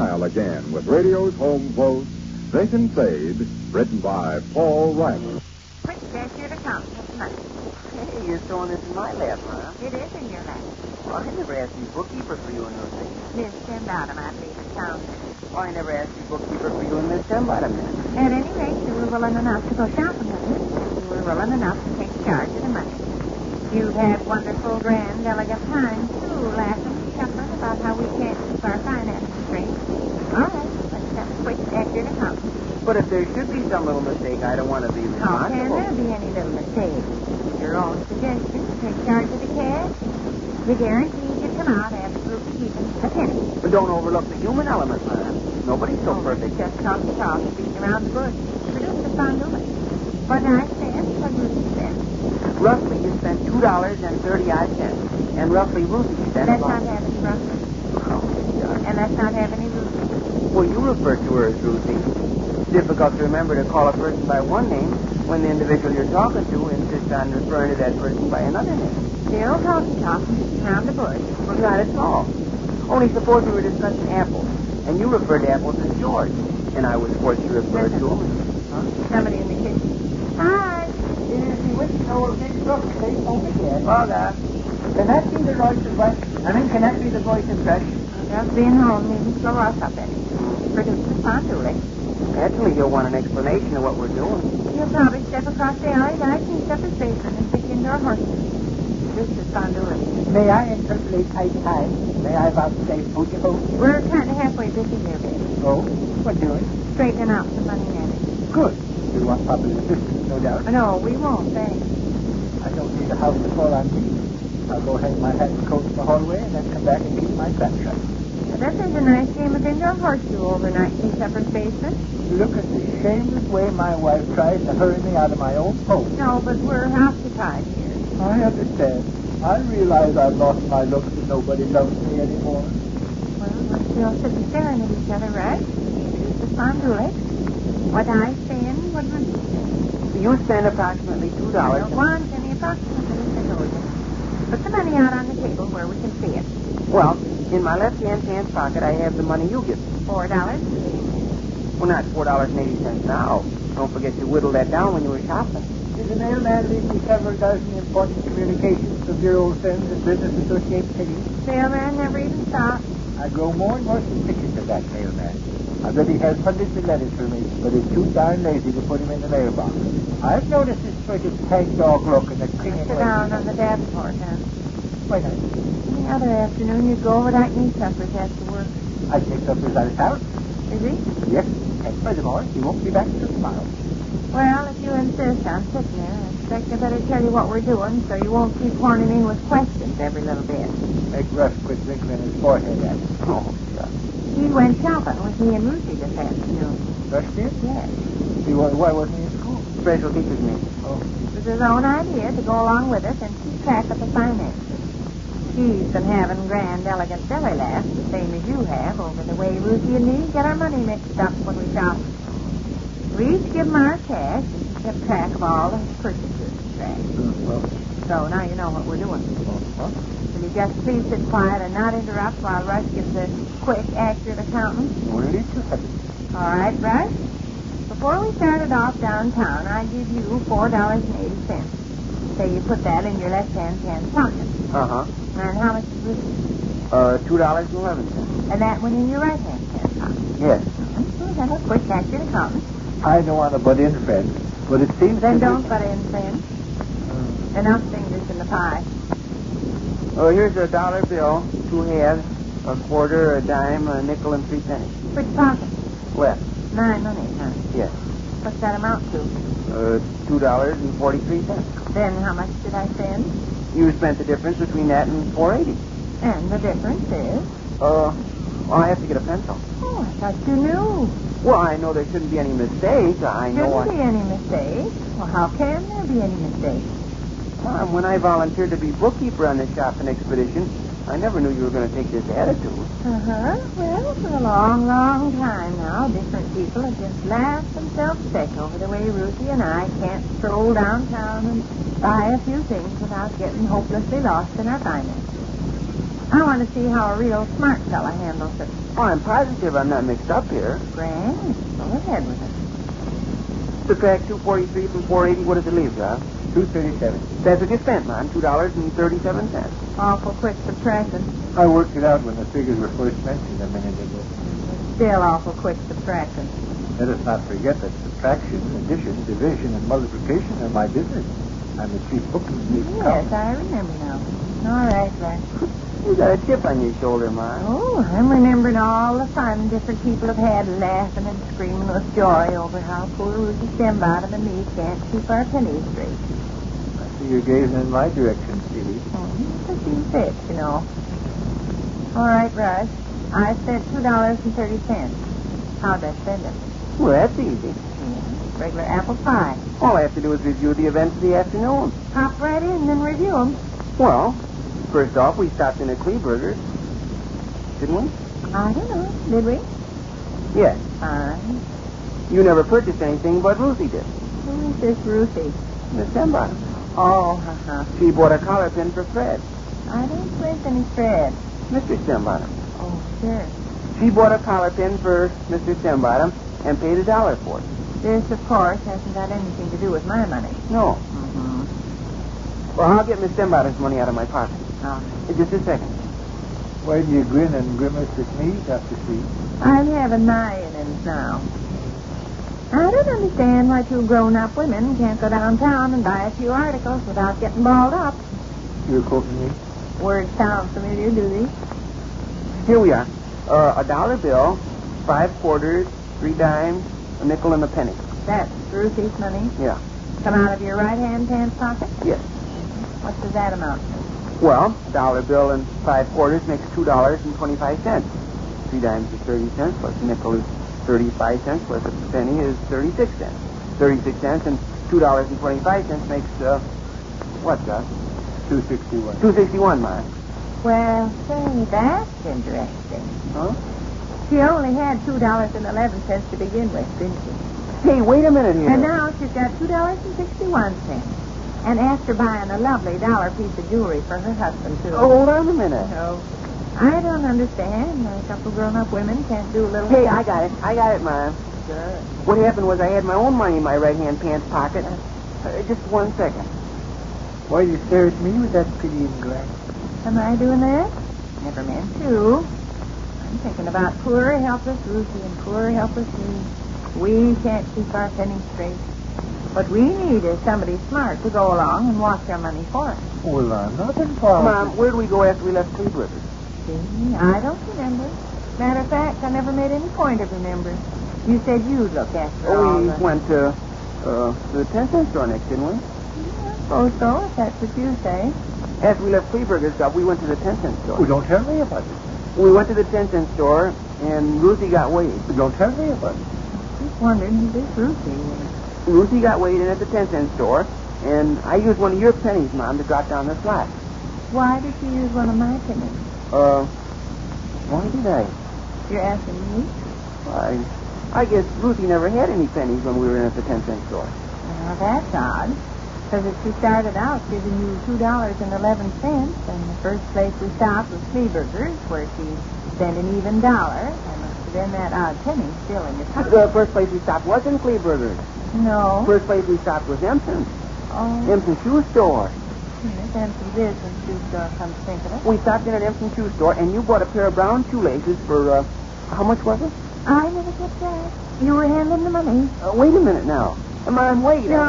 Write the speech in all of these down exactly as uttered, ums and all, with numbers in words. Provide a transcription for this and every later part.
smile again with radio's home quote, Think and Save, written by Paul Reimer. Quick, cashier to count. What's money? Hey, you're throwing this in my lap, huh? It is in your lap. Well, I never asked you bookkeeper for you and those things. Miss Stembottom, I believe, in town. Well, I never asked you bookkeeper for you and Miss Stembottom then. At any rate, you were willing enough to go shopping with me. You were willing enough to take charge of the money. You've had wonderful, grand, elegant times, too, laughing, chuckling about how we can't keep our finances straight. All right, let's have a quick accurate account. But if there should be some little mistake, I don't want to be How responsible. can there be any little mistake? Your own suggestion to take charge of the cash. The guarantee you come out absolutely even a penny. But don't overlook the human element, man. Nobody's so Oh, perfect. Just talk the talk, beating around the bush. Produce the fondue. What I spent, what Ruthie spent. Roughly, you spent two dollars and thirty-odd cents. And roughly, Ruthie spent Let's about... not have any roughly. Oh, God. And let's not have any Ruthie. Well, you refer to her as Ruthie. It's difficult to remember to call a person by one name when the individual you're talking to insists on referring to that person by another name. Still talking, talking, around the bush. Well, not at all. Only suppose we were discussing apples, and you referred to apples as George, and I was forced to refer to him. Huh? Somebody in the kitchen. Hi. Is he wishing over big truck to take over here? Oh, God. Can that be the Royce of West? I mean, can that be the Royce of Fresh? Just being home needn't slow us up any. Produce the fondue. Naturally, you'll want an explanation of what we're doing. He'll probably step across the alley like he's up his basement and pick into our horses. This is fondue. May I interpolate tight time? May I vouchsafe food to food? We're kind of halfway busy here, baby. Oh, what doing? Straightening out some money netting. Good. You want Papa's assistance, no doubt. No, we won't, thanks. I don't need a house to fall on me. I'll go hang my hat and coat in the hallway and then come back and keep my trap shut. This is a nice game of indoor horseshoe overnight in East Upper's basement. Look at the shameless way my wife tries to hurry me out of my own post. No, but we're occupied here. I understand. I realize I've lost my looks and nobody loves me anymore. Well, we're still sitting staring at each other, right? Here's the fondue. What I spend, what would you spend? You spend approximately two dollars. Well, one penny approximately, I told you. Put the money out on the table where we can see it. Well, in my left-hand pants pocket, I have the money you give me. Four dollars. Well, not four dollars and eighty cents now. Don't forget to whittle that down when you were shopping. Did the mailman leave me several dozen important communications from dear old friends and business associate cities? Mailman never even stopped. I grow more and more suspicious of that mailman. I bet he has hundreds of letters for me, but is too darn lazy to put him in the mailbox. I've noticed his sort of tag dog look and the clinging Sit down on the Davenport, huh? Why not? The other afternoon, you'd go over to Knee Supper's after work. I take suppers out of town. Is he? Yes, and furthermore, he won't be back till tomorrow. Well, if you insist on sitting there, I expect I better tell you what we're doing so you won't keep horning in with questions every little bit. Make Russ quit wrinkling his forehead at it. Oh, God. He went shopping with me and Lucy this afternoon. Russ did? Yes. He, wa- why wasn't he in school? Special teacher's meeting. Oh. It was his own idea to go along with us and keep track of the finances. He's been having grand, elegant belly laughs, the same as you have, over the way Ruthie and me get our money mixed up when we shop. We each give him our cash and he kept track of all the purchases he tracked. Mm, well, So now you know what we're doing. huh? Will you just please sit quiet and not interrupt while Russ gives a quick, accurate accounting? Only two seconds. All right, Russ. Before we started off downtown, I give you four dollars and eighty cents. Say you put that in your left-hand pants pocket. Uh-huh. And how much is Ruthie? Uh, two dollars and eleven cents. And that went in your right-hand pants pocket. Yes. We'll have a quick, accurate accounting. I don't want to butt in, friend, but it seems Then to don't me... butt in, friend. Mm. Enough fingers in the pie. Oh, here's a dollar bill, two halves, a quarter, a dime, a nickel, and three pennies. Which pocket? Left. Nine money, huh? Yes. What's that amount to? Uh, two dollars and forty-three cents. Then how much did I spend? You spent the difference between that and four eighty. And the difference is? Uh, well, I have to get a pencil. Oh, I thought you knew. Well, I know there shouldn't be any mistake. I know Shouldn't I... be any mistake. Well, how can there be any mistake? Mom, when I volunteered to be bookkeeper on this shopping expedition, I never knew you were going to take this attitude. Uh-huh. Well, for a long, long time now, different people have just laughed themselves sick over the way Ruthie and I can't stroll downtown and buy a few things without getting hopelessly lost in our finances. I want to see how a real smart fella handles it. Oh, I'm positive I'm not mixed up here. Grand. Go ahead with it. Subtract two forty-three from four eighty. What does it leave, Josh? two thirty-seven. That's what you spent, man. Two dollars and thirty-seven cents. Awful quick subtraction. I worked it out when the figures were first mentioned a minute ago. Still awful quick subtraction. Let us not forget that subtraction, addition, division, and multiplication are my business. I'm the chief bookkeeper. Yes, I remember now. All right, right. You got a chip on your shoulder, man. Oh, I'm remembering all the fun different people have had laughing and screaming with joy over how poor Ruthie Stembottom and me can't keep our pennies straight. I see you're gazing in my direction, Stevie. Mm-hmm. Just seems fit, you know. All right, Russ. I spent two dollars and thirty cents. How'd I spend it? Well, that's easy. Yeah, regular apple pie. All I have to do is review the events of the afternoon. Hop right in and review them. Well, first off, we stopped in at Kleeberger's. Didn't we? I don't know. Did we? Yes. Fine. You never purchased anything, but Ruthie did. Who is this Ruthie? Miss Stembottom. Oh, uh-huh. She bought a collar pin for Fred. I don't print any thread. Mister Stembottom. Oh, sure. She bought a collar pin for Mister Stembottom and paid a dollar for it. This, of course, hasn't got anything to do with my money. No. Mm-hmm. Well, I'll get Miss Stembottom's money out of my pocket. Oh. In just a second. Why do you grin and grimace at me, Doctor C? I'm having my innings now. I don't understand why two grown-up women can't go downtown and buy a few articles without getting balled up. You're quoting me? Words sound familiar, do they? Here we are. Uh, a dollar bill, five quarters, three dimes, a nickel, and a penny. That's Ruthie's money? Yeah. Come out of your right-hand pants pocket? Yes. What does that amount to? Well, a dollar bill and five quarters makes two dollars and twenty-five cents. Three dimes is thirty cents, plus a nickel is thirty-five cents, plus a penny is thirty-six cents. Thirty-six cents and two dollars and twenty-five cents makes uh, what, Gus? two sixty-one. Two sixty-one, Mark. Well, say, that's interesting. Huh? She only had two dollars and eleven cents to begin with, didn't she? Hey, wait a minute here. And now she's got two dollars and sixty-one cents. And after buying a lovely dollar piece of jewelry for her husband, too. Oh, hold on a minute. No. I don't understand. A couple grown-up women can't do a little... Hey, I got it. I got it, Mom. Good. What happened was I had my own money in my right-hand pants pocket. Uh, just one second. Why you stare at me with that pitying glance? Am I doing that? Never meant to. I'm thinking about poor, helpless Ruthie and poor, helpless me. We can't keep our pennies straight. What we need is somebody smart to go along and watch our money for us. Well, I'm not involved. Mom, where did we go after we left Cleveland? See, I don't remember. Matter of fact, I never made any point of remembering. You said you'd look after all Oh, we the... went to, uh, to the ten cent store next, didn't we? Yeah, I suppose so, if that's what you say. After we left Kleeberger's shop, we went to the ten cent store. Well, don't tell me about it. We went to the ten cent store, and Ruthie got weighed. Well, don't tell me about it. Just wondering who this Ruthie is. Ruthie got weighed in at the ten cent store, and I used one of your pennies, Mom, to drop down the slot. Why did you use one of my pennies? Uh, why did I? You're asking me? I, I guess Ruthie never had any pennies when we were in at the ten cent store. Well, that's odd. Because if she started out giving you two dollars and eleven cents, and the first place we stopped was Kleeberger's, where she spent an even dollar, and must have been that odd penny still in your pocket. The first place we stopped wasn't Kleeberger's. No. First place we stopped was Empson's. Oh. Empson Shoe Store. Yes, Empson's is when shoe store comes to think of it. We stopped in at Empson Shoe Store, and you bought a pair of brown shoelaces for, uh, how much was it? I never get that. You were handling the money. Uh, wait a minute now. Come on, wait. No,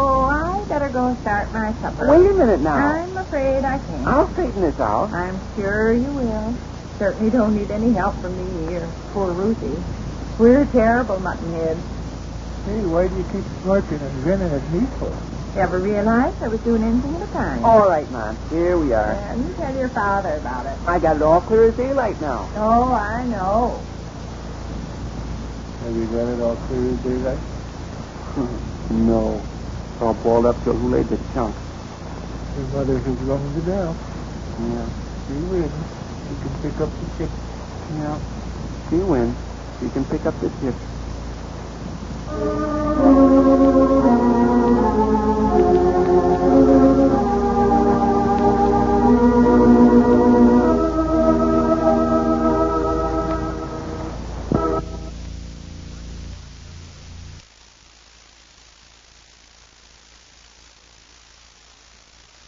I better go start my supper. Wait a minute now. I'm afraid I can't. I'll straighten this out. I'm sure you will. Certainly don't need any help from me or poor Ruthie. We're terrible muttonheads. Hey, why do you keep smirking and grinning at me for? Ever realize I was doing anything of the kind? All right, Mom. Here we are. Yeah, you tell your father about it. I got it all clear as daylight now. Oh, I know. Have you got it all clear as daylight? No. It's all balled up till who laid the chunk. Your mother has rung the bell. Yeah. She wins. You can pick up the chip. Yeah. She wins. She can pick up the chip. Thank you.